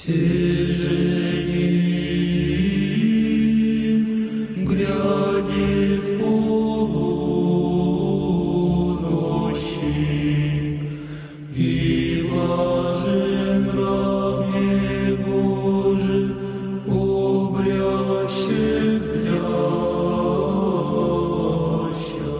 Тяжелей грядет полуночи, и блажен раб Божий, обрящет бдяща.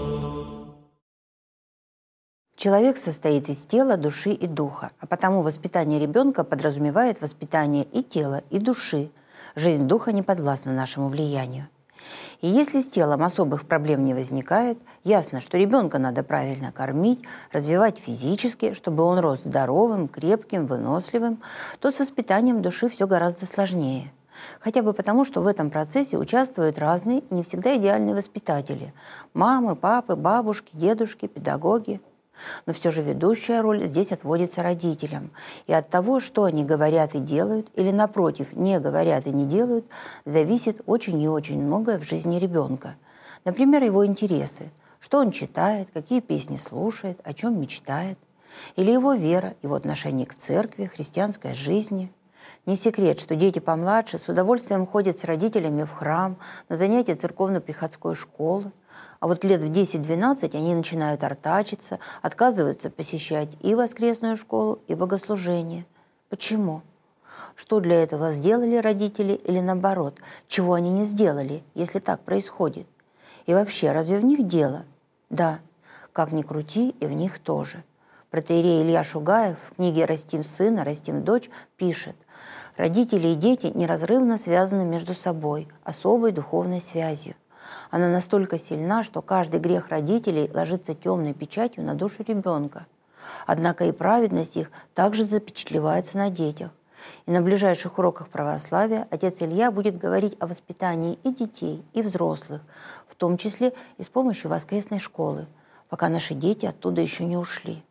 Человек состоит из тела, души и духа, а потому воспитание ребенка подразумевает воспитание и тела, и души. Жизнь духа не подвластна нашему влиянию. И если с телом особых проблем не возникает, ясно, что ребенка надо правильно кормить, развивать физически, чтобы он рос здоровым, крепким, выносливым, то с воспитанием души все гораздо сложнее. Хотя бы потому, что в этом процессе участвуют разные, не всегда идеальные воспитатели – мамы, папы, бабушки, дедушки, педагоги. Но все же ведущая роль здесь отводится родителям. И от того, что они говорят и делают, или, напротив, не говорят и не делают, зависит очень и очень многое в жизни ребенка. Например, его интересы, что он читает, какие песни слушает, о чем мечтает. Или его вера, его отношение к церкви, христианской жизни. Не секрет, что дети помладше с удовольствием ходят с родителями в храм, на занятия церковно-приходской школы. А вот лет в 10-12 они начинают артачиться, отказываются посещать и воскресную школу, и богослужение. Почему? Что для этого сделали родители или наоборот? Чего они не сделали, если так происходит? И вообще, разве в них дело? Да, как ни крути, и в них тоже. Протоиерей Илья Шугаев в книге «Растим сына, растим дочь» пишет: «Родители и дети неразрывно связаны между собой особой духовной связью. Она настолько сильна, что каждый грех родителей ложится темной печатью на душу ребенка. Однако и праведность их также запечатлевается на детях. И на ближайших уроках православия отец Илья будет говорить о воспитании и детей, и взрослых, в том числе и с помощью воскресной школы, пока наши дети оттуда еще не ушли».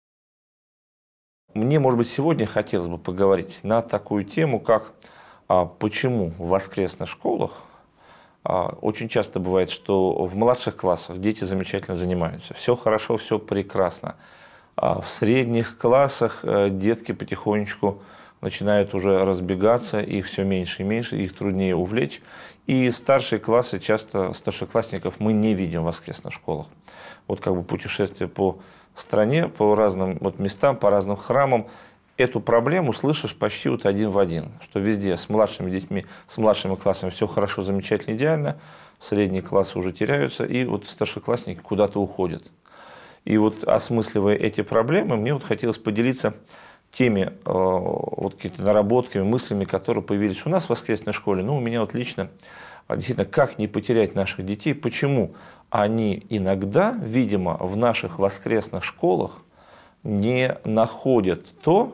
Мне, может быть, сегодня хотелось бы поговорить на такую тему, как почему в воскресных школах очень часто бывает, что в младших классах дети замечательно занимаются. Все хорошо, все прекрасно. А в средних классах детки потихонечку начинают уже разбегаться, их все меньше и меньше, их труднее увлечь. И старшие классы, часто старшеклассников мы не видим в воскресных школах. Вот как бы путешествие по стране, по разным местам, по разным храмам, эту проблему слышишь почти вот один в один, что везде с младшими детьми, с младшими классами все хорошо, замечательно, идеально, средние классы уже теряются, и вот старшеклассники куда-то уходят. И вот осмысливая эти проблемы, мне вот хотелось поделиться теми какими-то наработками, мыслями, которые появились у нас в воскресной школе. Ну, у меня вот лично, действительно, как не потерять наших детей, почему они иногда, видимо, в наших воскресных школах не находят то,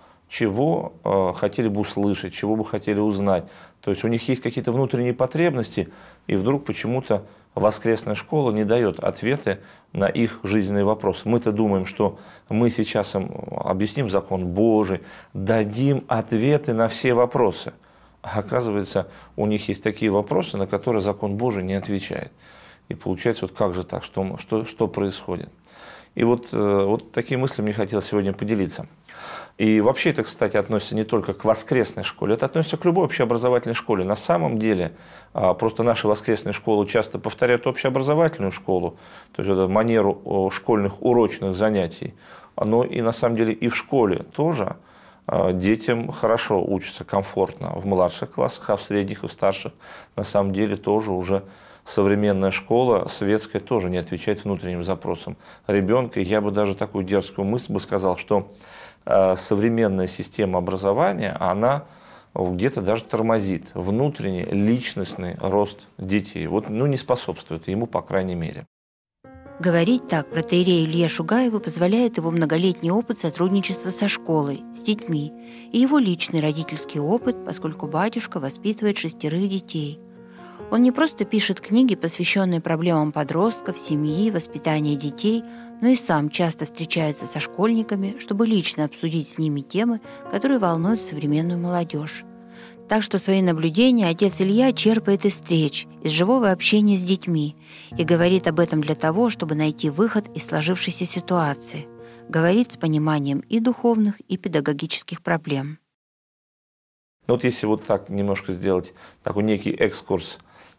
чего хотели бы услышать, чего бы хотели узнать. То есть у них есть какие-то внутренние потребности, и вдруг почему-то воскресная школа не дает ответы на их жизненные вопросы. Мы-то думаем, что мы сейчас им объясним закон Божий, дадим ответы на все вопросы. А оказывается, у них есть такие вопросы, на которые закон Божий не отвечает. И получается, вот как же так, что происходит? И вот такие мысли мне хотелось сегодня поделиться. И вообще это, кстати, относится не только к воскресной школе, это относится к любой общеобразовательной школе. На самом деле, просто наши воскресные школы часто повторяют общеобразовательную школу, то есть это манеру школьных урочных занятий. Но и на самом деле и в школе тоже детям хорошо учатся, комфортно в младших классах, а в средних и в старших на самом деле тоже уже современная школа, светская, тоже не отвечает внутренним запросам ребенка. Я бы даже такую дерзкую мысль бы сказал, что современная система образования, она где-то даже тормозит внутренний личностный рост детей. Вот, не способствует ему, по крайней мере. Говорить так протоиерею Илье Шугаеву позволяет его многолетний опыт сотрудничества со школой, с детьми, и его личный родительский опыт, поскольку батюшка воспитывает 6 детей. Он не просто пишет книги, посвященные проблемам подростков, семьи, воспитания детей, но и сам часто встречается со школьниками, чтобы лично обсудить с ними темы, которые волнуют современную молодежь. Так что свои наблюдения отец Илья черпает из встреч, из живого общения с детьми и говорит об этом для того, чтобы найти выход из сложившейся ситуации. Говорит с пониманием и духовных, и педагогических проблем. Но вот если вот так немножко сделать такой некий экскурс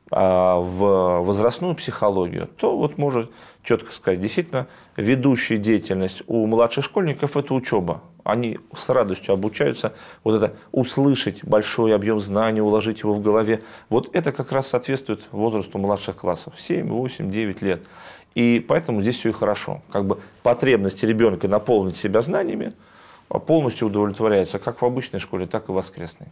в возрастную психологию, то вот можно четко сказать, действительно, ведущая деятельность у младших школьников – это учеба. Они с радостью обучаются, вот это услышать большой объем знаний, уложить его в голове. Вот это как раз соответствует возрасту младших классов – 7, 8, 9 лет. И поэтому здесь все и хорошо. Как бы потребности ребенка наполнить себя знаниями полностью удовлетворяется как в обычной школе, так и в воскресной.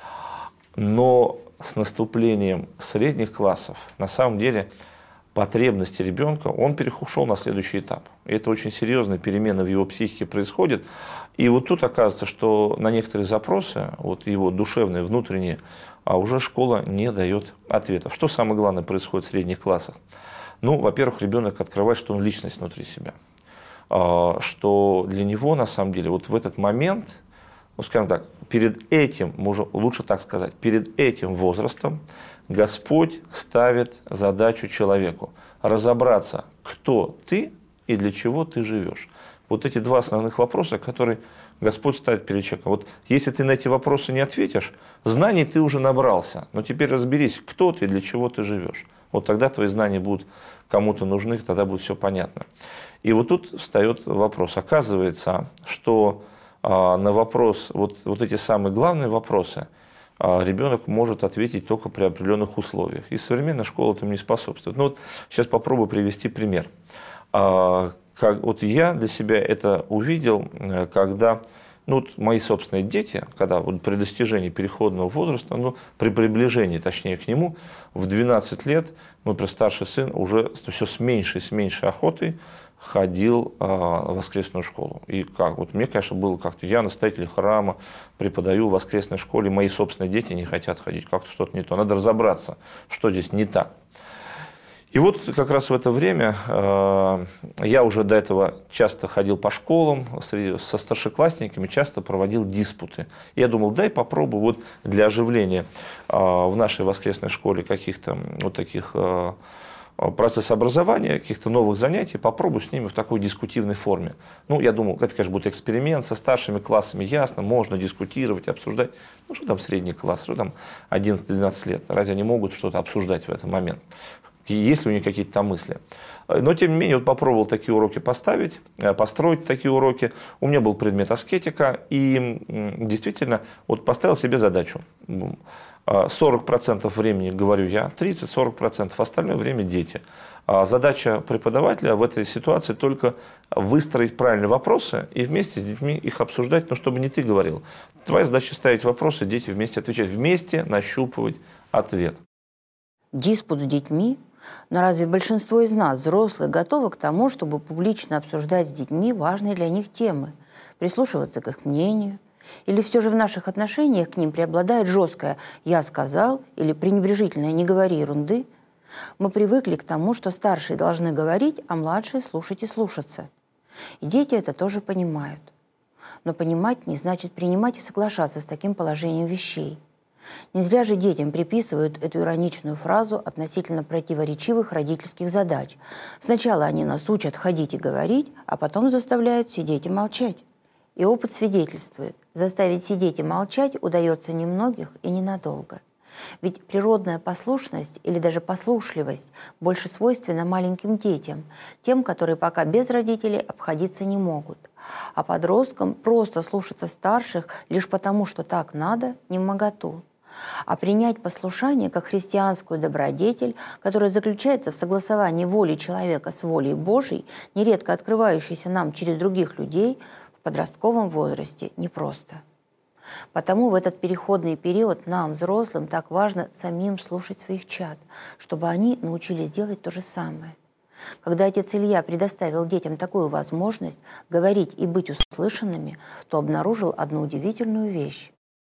Но с наступлением средних классов на самом деле потребности ребенка, он перешел на следующий этап. И это очень серьезная перемена в его психике происходит. И вот тут оказывается, что на некоторые запросы, вот его душевные, внутренние, уже школа не дает ответов. Что самое главное происходит в средних классах? Ну, во-первых, ребенок открывает, что он личность внутри себя. Что для него, на самом деле, вот в этот момент, ну, скажем так, перед этим, лучше так сказать, перед этим возрастом Господь ставит задачу человеку разобраться, кто ты и для чего ты живешь. Вот эти два основных вопроса, которые Господь ставит перед человеком. Вот если ты на эти вопросы не ответишь, знаний ты уже набрался, но теперь разберись, кто ты и для чего ты живешь. Вот тогда твои знания будут кому-то нужны, тогда будет все понятно. И вот тут встает вопрос. Оказывается, что на вопрос, вот эти самые главные вопросы, ребенок может ответить только при определенных условиях. И современная школа этому не способствует. Ну вот сейчас попробую привести пример. Вот я для себя это увидел, когда вот мои собственные дети, когда вот при достижении переходного возраста, при приближении, точнее, к нему, в 12 лет, например, старший сын уже все с меньшей охотой ходил в воскресную школу. И как? Вот мне, конечно, было как-то, я настоятель храма, преподаю в воскресной школе, мои собственные дети не хотят ходить, как-то что-то не то. Надо разобраться, что здесь не так. И вот как раз в это время я уже до этого часто ходил по школам, со старшеклассниками часто проводил диспуты. Я думал, дай попробую вот для оживления в нашей воскресной школе каких-то вот таких процесс образования, каких-то новых занятий, попробую с ними в такой дискутивной форме. Ну, я думал, это, конечно, будет эксперимент со старшими классами, ясно, можно дискутировать, обсуждать. Ну, что там средний класс, что там 11-12 лет, разве они могут что-то обсуждать в этот момент? Есть ли у них какие-то там мысли? Но, тем не менее, вот попробовал такие уроки построить такие уроки. У меня был предмет аскетика, и действительно вот поставил себе задачу. 40% времени говорю я, 30-40%, остальное время дети. Задача преподавателя в этой ситуации только выстроить правильные вопросы и вместе с детьми их обсуждать, но чтобы не ты говорил. Твоя задача ставить вопросы, дети вместе отвечать, вместе нащупывать ответ. Диспут с детьми? Но разве большинство из нас, взрослые, готовы к тому, чтобы публично обсуждать с детьми важные для них темы, прислушиваться к их мнению? Или все же в наших отношениях к ним преобладает жесткое «я сказал» или пренебрежительное «не говори ерунды»? Мы привыкли к тому, что старшие должны говорить, а младшие слушать и слушаться. И дети это тоже понимают. Но понимать не значит принимать и соглашаться с таким положением вещей. Не зря же детям приписывают эту ироничную фразу относительно противоречивых родительских задач. Сначала они нас учат ходить и говорить, а потом заставляют сидеть и молчать. И опыт свидетельствует, заставить сидеть и молчать удается немногих и ненадолго. Ведь природная послушность или даже послушливость больше свойственна маленьким детям, тем, которые пока без родителей обходиться не могут. А подросткам просто слушаться старших лишь потому, что так надо, невмоготу. А принять послушание как христианскую добродетель, которая заключается в согласовании воли человека с волей Божией, нередко открывающейся нам через других людей, в подростковом возрасте непросто. Потому в этот переходный период нам, взрослым, так важно самим слушать своих чад, чтобы они научились делать то же самое. Когда отец Илья предоставил детям такую возможность говорить и быть услышанными, то обнаружил одну удивительную вещь.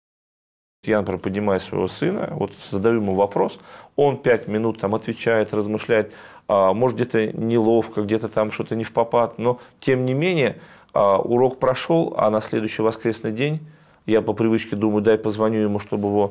Я, например, поднимаю своего сына, вот задаю ему вопрос, он 5 минут там отвечает, размышляет, может где-то неловко, где-то там что-то не впопад, но тем не менее урок прошел, а на следующий воскресный день я по привычке думаю, дай позвоню ему, чтобы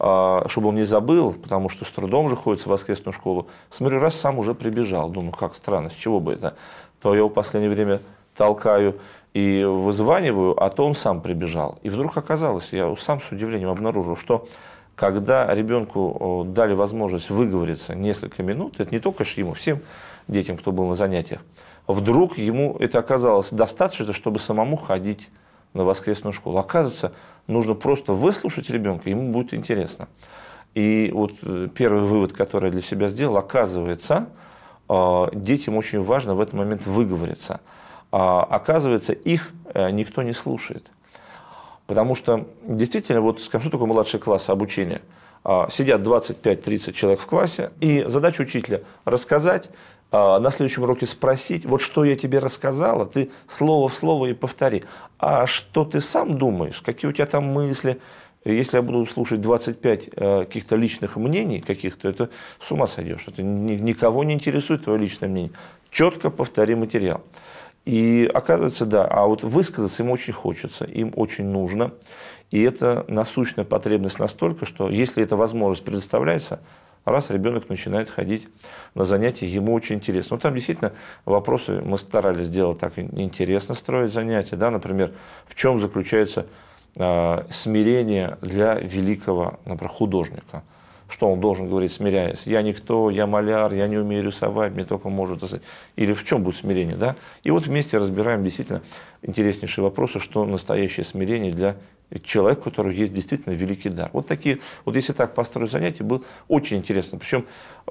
он не забыл, потому что с трудом же ходит в воскресную школу. Смотрю, раз сам уже прибежал, думаю, как странно, с чего бы это? То я его в последнее время толкаю И вызваниваю, а то он сам прибежал. И вдруг оказалось, я сам с удивлением обнаружил, что когда ребенку дали возможность выговориться несколько минут, это не только ему, всем детям, кто был на занятиях, вдруг ему это оказалось достаточно, чтобы самому ходить на воскресную школу. Оказывается, нужно просто выслушать ребенка, ему будет интересно. И вот первый вывод, который я для себя сделал, оказывается, детям очень важно в этот момент выговориться. Оказывается, их никто не слушает. Потому что действительно, вот скажу, что такое младший класс обучения. Сидят 25-30 человек в классе, и задача учителя рассказать, на следующем уроке спросить, вот что я тебе рассказала, ты слово в слово и повтори. А что ты сам думаешь, какие у тебя там мысли? Если я буду слушать 25 каких-то личных мнений каких-то, это с ума сойдешь. Это никого не интересует твое личное мнение. Четко повтори материал. И оказывается, да, а вот высказаться им очень хочется, им очень нужно. И это насущная потребность настолько, что если эта возможность предоставляется, раз ребенок начинает ходить на занятия, ему очень интересно. Ну, там действительно вопросы мы старались сделать так интересно, строить занятия. Да? Например, в чем заключается смирение для великого, например, художника. Что он должен говорить, смиряясь? Я никто, я маляр, я не умею рисовать, мне только может... Или в чем будет смирение? Да? И вот вместе разбираем действительно интереснейшие вопросы, что настоящее смирение для человека, у которого есть действительно великий дар. Вот такие, вот если так построить занятие, было очень интересно. Причем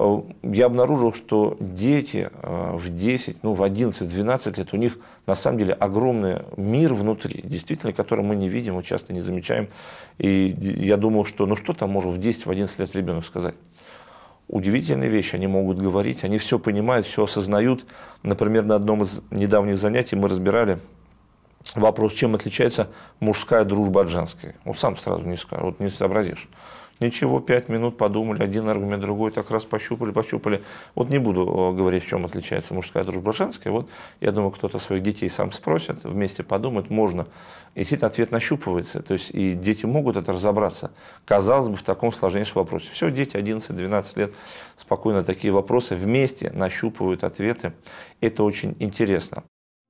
я обнаружил, что дети в 10, ну в 11-12 лет, у них на самом деле огромный мир внутри, действительно, который мы не видим, мы часто не замечаем. И я думал, что ну что там может в 10-11 лет ребенок сказать? Удивительные вещи, они могут говорить, они все понимают, все осознают. Например, на одном из недавних занятий мы разбирали вопрос, чем отличается мужская дружба от женской. Вот сам сразу не скажешь, вот не сообразишь. Ничего, 5 минут подумали, один аргумент, другой, так раз пощупали. Вот не буду говорить, в чем отличается мужская дружба от женской. Вот я думаю, кто-то своих детей сам спросит, вместе подумает, можно. И действительно ответ нащупывается, то есть и дети могут это разобраться. Казалось бы, в таком сложнейшем вопросе. Все, дети 11-12 лет спокойно такие вопросы вместе нащупывают ответы. Это очень интересно.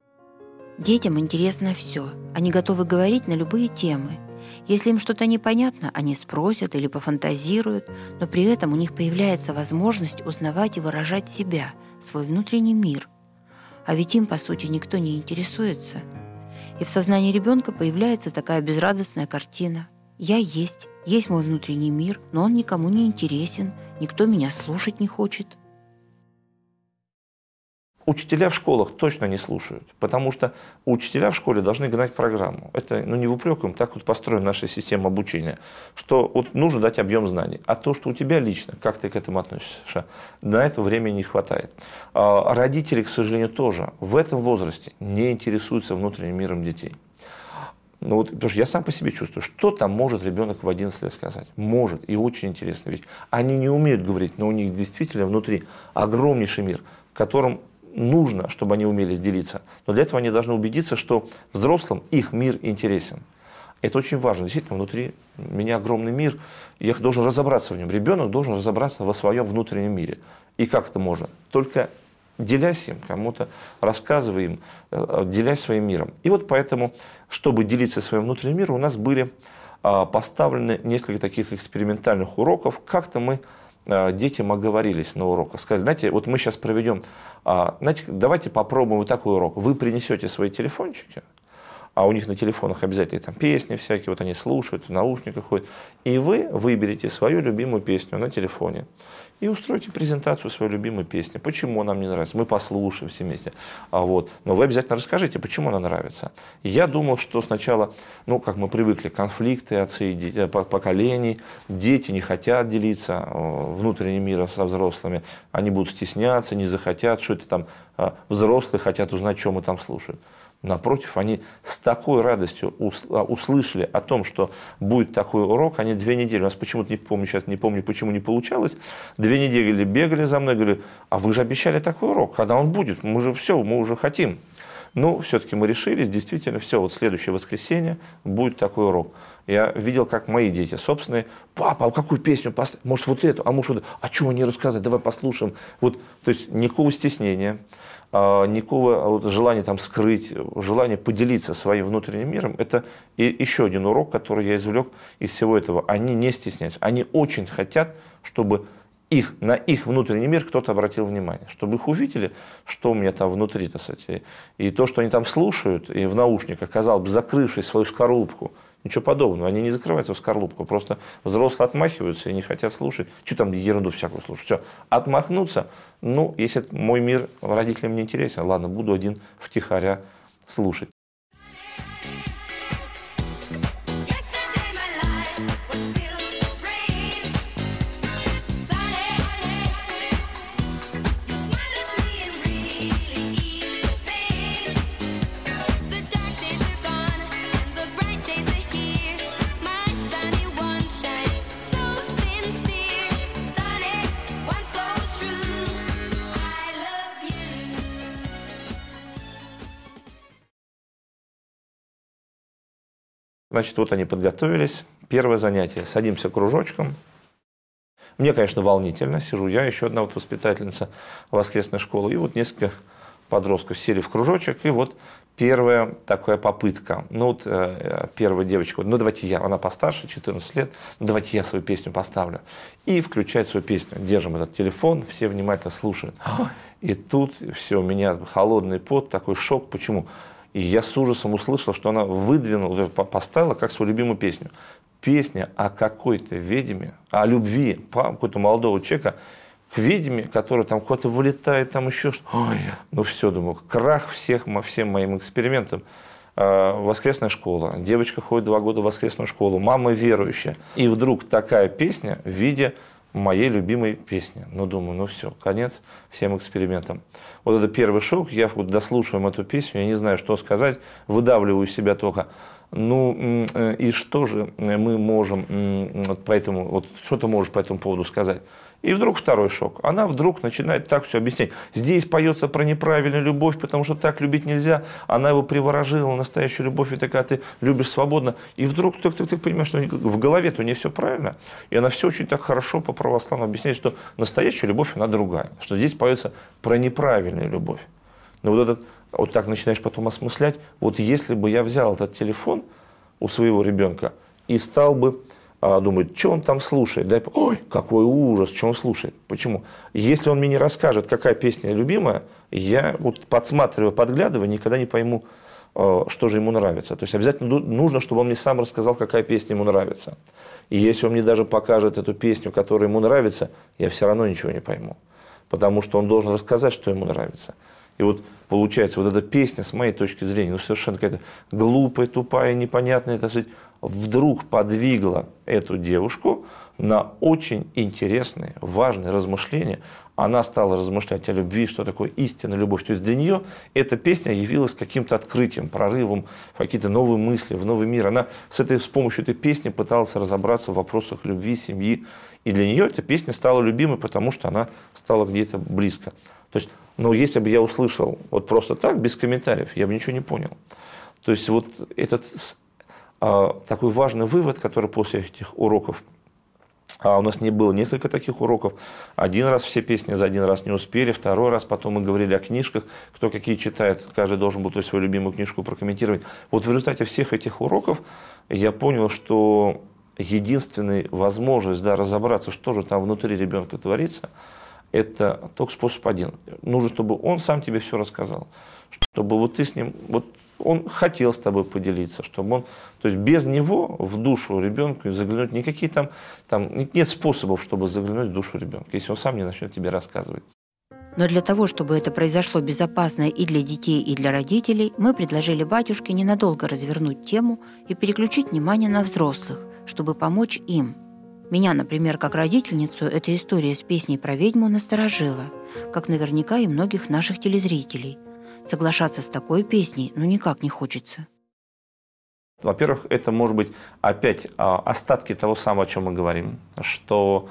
Детям интересно все. Они готовы говорить на любые темы. Если им что-то непонятно, они спросят или пофантазируют, но при этом у них появляется возможность узнавать и выражать себя, свой внутренний мир. А ведь им, по сути, никто не интересуется. И в сознании ребенка появляется такая безрадостная картина. Я есть мой внутренний мир, но он никому не интересен, никто меня слушать не хочет. Учителя в школах точно не слушают, потому что учителя в школе должны гнать программу. Это не в упрек им, так вот построена наша система обучения, что вот нужно дать объем знаний. А то, что у тебя лично, как ты к этому относишься, на это времени не хватает. Родители, к сожалению, тоже в этом возрасте не интересуются внутренним миром детей. Ну вот, потому что я сам по себе чувствую, что там может ребенок в 11 лет сказать. Может, и очень интересная вещь. Они не умеют говорить, но у них действительно внутри огромнейший мир, которым нужно, чтобы они умели делиться. Но для этого они должны убедиться, что взрослым их мир интересен. Это очень важно. Действительно, внутри меня огромный мир, я должен разобраться в нем. Ребенок должен разобраться во своем внутреннем мире. И как это можно? Только делясь им, кому-то рассказывая им, делясь своим миром. И вот поэтому, чтобы делиться своим внутренним миром, у нас были поставлены несколько таких экспериментальных уроков. Как-то мы детям оговорились на уроках. Сказали, знаете, вот мы сейчас проведем, знаете, давайте попробуем вот такой урок. Вы принесете свои телефончики, а у них на телефонах обязательно там песни всякие, вот они слушают, в наушниках ходят, и вы выберете свою любимую песню на телефоне и устройте презентацию своей любимой песни. Почему она мне нравится? Мы послушаем все вместе. Но вы обязательно расскажите, почему она нравится. Я думал, что сначала, как мы привыкли, конфликты отцов, поколений, дети не хотят делиться внутренним миром со взрослыми, они будут стесняться, не захотят, что это там взрослые хотят узнать, что мы там слушаем. Напротив, они с такой радостью услышали о том, что будет такой урок. Они 2 недели, у нас почему-то не помню, почему не получалось, 2 недели бегали за мной, говорили, а вы же обещали такой урок, когда он будет, мы уже хотим. Все-таки мы решились, действительно, все, вот следующее воскресенье будет такой урок. Я видел, как мои дети собственные, папа, а какую песню поставить? Может, вот эту, а может, вот эту? А что мне рассказывать? Давай послушаем. То есть никакого стеснения. никакого вот желания там скрыть, желания поделиться своим внутренним миром. Это и еще один урок, который я извлек из всего этого. Они не стесняются, они очень хотят, чтобы на их внутренний мир кто-то обратил внимание, чтобы их увидели, что у меня там внутри, так сказать. И то, что они там слушают, и в наушниках, казалось бы, закрывшись свою скорлупку, ничего подобного, они не закрывают свою скорлупку, просто взрослые отмахиваются и не хотят слушать. Что там ерунду всякую слушать? Все, отмахнуться, ну, если мой мир родителям не интересен, ладно, буду один втихаря слушать. Значит, вот они подготовились. Первое занятие. Садимся кружочком. Мне, конечно, волнительно. Сижу я, еще одна вот воспитательница воскресной школы. И вот несколько подростков сели в кружочек. И вот первая такая попытка. Ну вот первая девочка, ну давайте я, она постарше, 14 лет, ну давайте я свою песню поставлю. И включает свою песню. Держим этот телефон, все внимательно слушают. И тут все, у меня холодный пот, такой шок. Почему? И я с ужасом услышал, что она выдвинула, поставила как свою любимую песню. Песня о какой-то ведьме, о любви какого-то молодого человека к ведьме, которая там куда-то вылетает, там еще что-то. Ой, ну все, думаю, крах всем моим экспериментам. Воскресная школа. Девочка ходит 2 года в воскресную школу, мама верующая. И вдруг такая песня в виде моей любимой песни. Ну, думаю, ну все, конец всем экспериментам. Вот это первый шок, я вот дослушиваем эту песню, я не знаю, что сказать, выдавливаю из себя только. Ну, и что же мы можем, поэтому, вот что ты можешь по этому поводу сказать? И вдруг второй шок. Она вдруг начинает так все объяснять. Здесь поется про неправильную любовь, потому что так любить нельзя. Она его приворожила, настоящую любовь, и такая ты любишь свободно. И вдруг ты понимаешь, что в голове-то не все правильно. И она все очень так хорошо по православному объясняет, что настоящая любовь, она другая. Что здесь поется про неправильную любовь. Но вот так начинаешь потом осмыслять. Вот если бы я взял этот телефон у своего ребенка и стал бы думает, что он там слушает. Да? Ой, какой ужас, что он слушает. Почему? Если он мне не расскажет, какая песня любимая, я вот подсматриваю, подглядываю, никогда не пойму, что же ему нравится. То есть обязательно нужно, чтобы он мне сам рассказал, какая песня ему нравится. И если он мне даже покажет эту песню, которая ему нравится, я все равно ничего не пойму. Потому что он должен рассказать, что ему нравится. И вот получается, вот эта песня, с моей точки зрения, ну совершенно какая-то глупая, тупая, непонятная, так сказать, вдруг подвигла эту девушку на очень интересные, важные размышления. Она стала размышлять о любви, что такое истинная любовь. То есть для нее эта песня явилась каким-то открытием, прорывом в какие-то новые мысли, в новый мир. Она с помощью этой песни пыталась разобраться в вопросах любви, семьи. И для нее эта песня стала любимой, потому что она стала где-то близко. То есть, но если бы я услышал вот просто так, без комментариев, я бы ничего не понял. То есть вот этот такой важный вывод, который после этих уроков, у нас не было несколько таких уроков. Один раз все песни за один раз не успели, второй раз потом мы говорили о книжках, кто какие читает, каждый должен был свою любимую книжку прокомментировать. Вот в результате всех этих уроков я понял, что единственная возможность разобраться, что же там внутри ребенка творится, это только способ один. Нужно, чтобы он сам тебе все рассказал. Чтобы вот ты с ним, вот он хотел с тобой поделиться, чтобы он, то есть без него в душу ребенка заглянуть, никакие там нет способов, чтобы заглянуть в душу ребенка, если он сам не начнет тебе рассказывать. Но для того, чтобы это произошло безопасно и для детей, и для родителей, мы предложили батюшке ненадолго развернуть тему и переключить внимание на взрослых, чтобы помочь им. Меня, например, как родительницу, эта история с песней про ведьму насторожила, как наверняка и многих наших телезрителей. Соглашаться с такой песней никак не хочется. Во-первых, это может быть опять остатки того самого, о чем мы говорим, что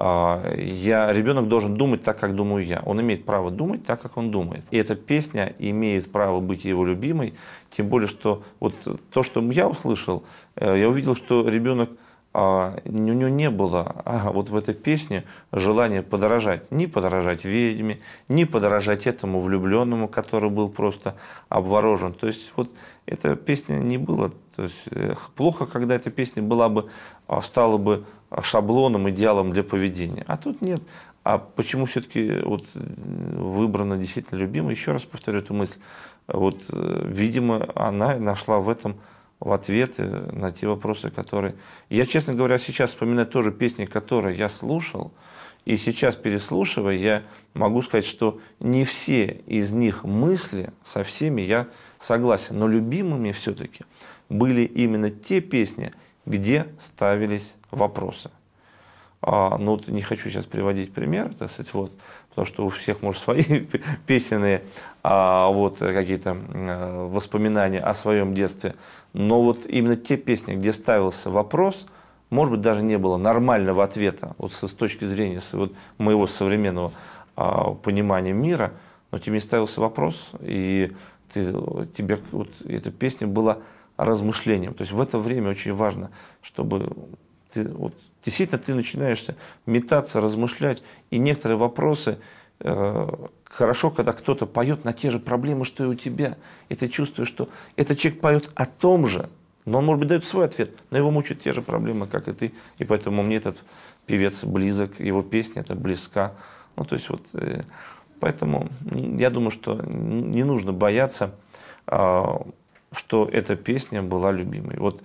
ребенок должен думать так, как думаю я. Он имеет право думать так, как он думает. И эта песня имеет право быть его любимой, тем более, что вот то, что я услышал, я увидел, что ребенок у него не было вот в этой песне желания подражать. Ни подражать ведьме, ни подражать этому влюбленному, который был просто обворожен. То есть вот эта песня не была. То есть плохо, когда эта песня стала бы шаблоном, идеалом для поведения. А тут нет. А почему все-таки вот выбрана действительно любимая? Еще раз повторю эту мысль. Вот, видимо, она нашла в этом ответы на те вопросы, которые... Я, честно говоря, сейчас вспоминаю тоже песни, которые я слушал, и сейчас, переслушивая, я могу сказать, что не все из них мысли, со всеми я согласен, но любимыми все-таки были именно те песни, где ставились вопросы. Ну, вот не хочу сейчас приводить пример, так сказать, вот, потому что у всех, может, свои песенные вот, какие-то воспоминания о своем детстве. Но вот именно те песни, где ставился вопрос, может быть, даже не было нормального ответа вот с точки зрения вот, моего современного понимания мира, но тебе ставился вопрос, и тебе вот, эта песня была размышлением. То есть в это время очень важно, чтобы вот, действительно ты начинаешь метаться, размышлять, и некоторые вопросы хорошо, когда кто-то поет на те же проблемы, что и у тебя, и ты чувствуешь, что этот человек поет о том же, но он, может быть, дает свой ответ, но его мучают те же проблемы, как и ты, и поэтому мне этот певец близок, его песня это близка. Ну, то есть вот, поэтому я думаю, что не нужно бояться, что эта песня была любимой. Вот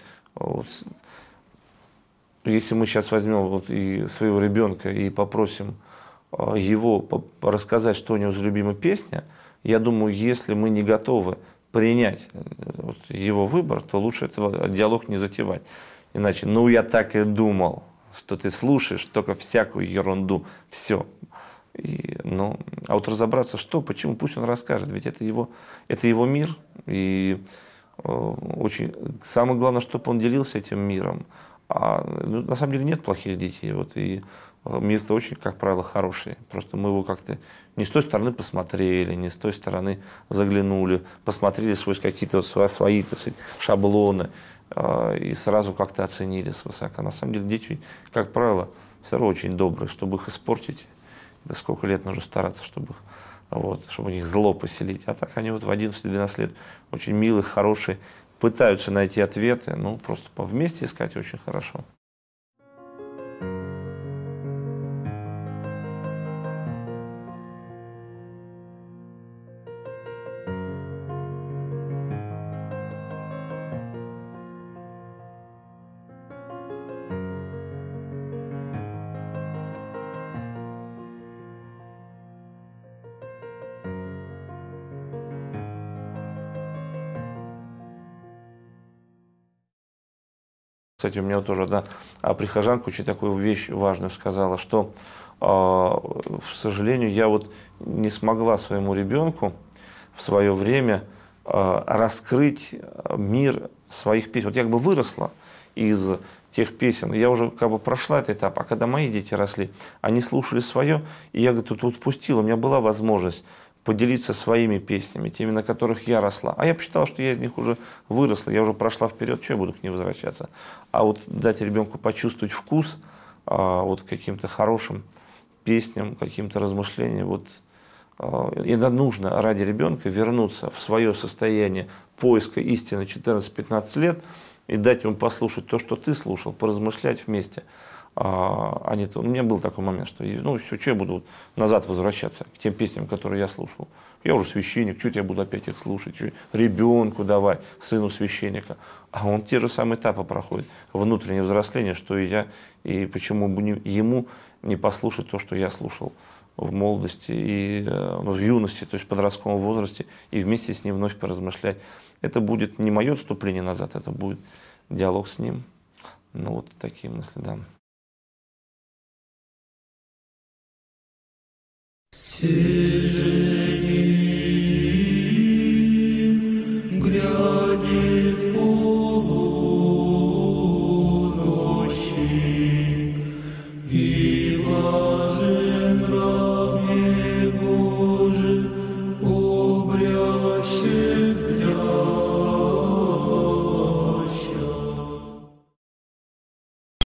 если мы сейчас возьмем вот и своего ребенка и попросим его рассказать, что у него за любимая песня, я думаю, если мы не готовы принять вот его выбор, то лучше этого диалог не затевать. Иначе, ну я так и думал, что ты слушаешь только всякую ерунду, все. А вот разобраться, что, почему, пусть он расскажет, ведь это его мир, и самое главное, чтобы он делился этим миром. На самом деле нет плохих детей, вот, и мир-то очень, как правило, хороший. Просто мы его как-то не с той стороны посмотрели, не с той стороны заглянули, посмотрели какие-то свои, так сказать, шаблоны и сразу как-то оценили свысока. На самом деле дети, как правило, все равно очень добрые. Чтобы их испортить, это сколько лет нужно стараться, чтобы у них зло поселить. А так они вот в 11-12 лет очень милые, хорошие, пытаются найти ответы, ну, просто вместе искать очень хорошо. Кстати, у меня вот тоже одна прихожанка очень такую вещь важную сказала, что, к сожалению, я вот не смогла своему ребенку в свое время раскрыть мир своих песен. Вот я как бы выросла из тех песен, я уже как бы прошла этот этап, а когда мои дети росли, они слушали свое, и я тут впустила, у меня была возможность поделиться своими песнями, теми, на которых я росла. А я посчитал, что я из них уже выросла, я уже прошла вперед, что я буду к ним возвращаться. А вот дать ребенку почувствовать вкус вот каким-то хорошим песням, каким-то размышлениям, вот иногда нужно ради ребенка вернуться в свое состояние поиска истины 14-15 лет и дать ему послушать то, что ты слушал, поразмышлять вместе. У меня был такой момент, что что я буду назад возвращаться к тем песням, которые я слушал. Я уже священник, чуть я буду опять их слушать, ребенку давай, сыну священника. А он те же самые этапы проходит, внутреннее взросление, что и я, и почему бы ему не послушать то, что я слушал в молодости и в юности, то есть в подростковом возрасте, и вместе с ним вновь поразмышлять. Это будет не мое отступление назад, это будет диалог с ним. Ну вот такие мысли, да. Все